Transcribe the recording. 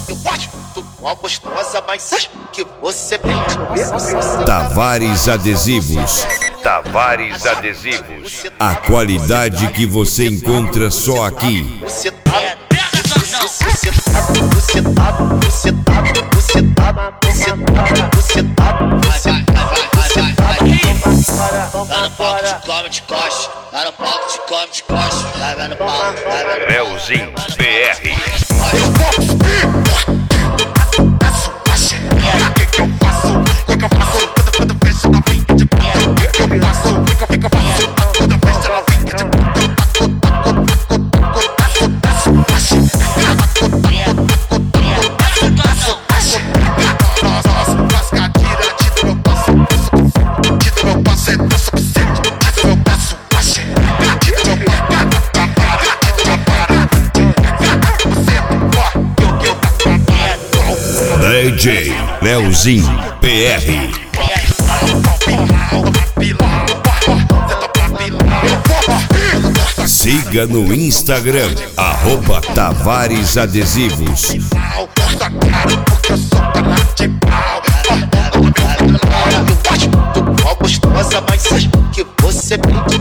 Eu acho tu mó gostosa, mas acho que você bem. Tavares Adesivos. Tavares Adesivos. A qualidade que você encontra só aqui. Você tá, você tá, você tá, você tá, você tá, você tá, você tá, você tá. Tá no palco de come de costa, tá no palco de come de costa, vai no palco, vai no Leozinho BR. DJ Leozinho PR. Siga no Instagram, @Tavares Adesivos. Eu acho tu mó gostosa, mas acho que você bem.